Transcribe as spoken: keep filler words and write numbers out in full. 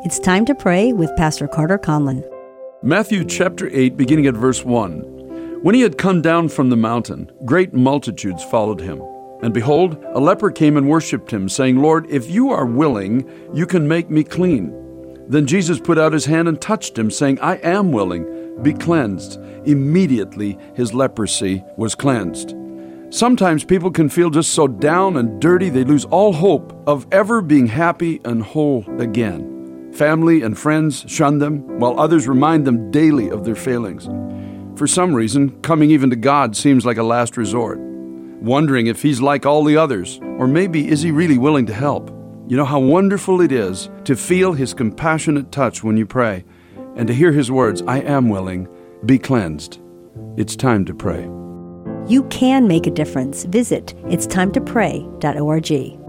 It's time to pray with Pastor Carter Conlon. Matthew chapter eight, beginning at verse one. When he had come down from the mountain, great multitudes followed him. And behold, a leper came and worshipped him, saying, Lord, if you are willing, you can make me clean. Then Jesus put out his hand and touched him, saying, I am willing, be cleansed. Immediately his leprosy was cleansed. Sometimes people can feel just so down and dirty they lose all hope of ever being happy and whole again. Family and friends shun them, while others remind them daily of their failings. For some reason, coming even to God seems like a last resort. Wondering if he's like all the others, or maybe is he really willing to help? You know how wonderful it is to feel his compassionate touch when you pray, and to hear his words, I am willing, be cleansed. It's time to pray. You can make a difference. Visit its time to pray dot org.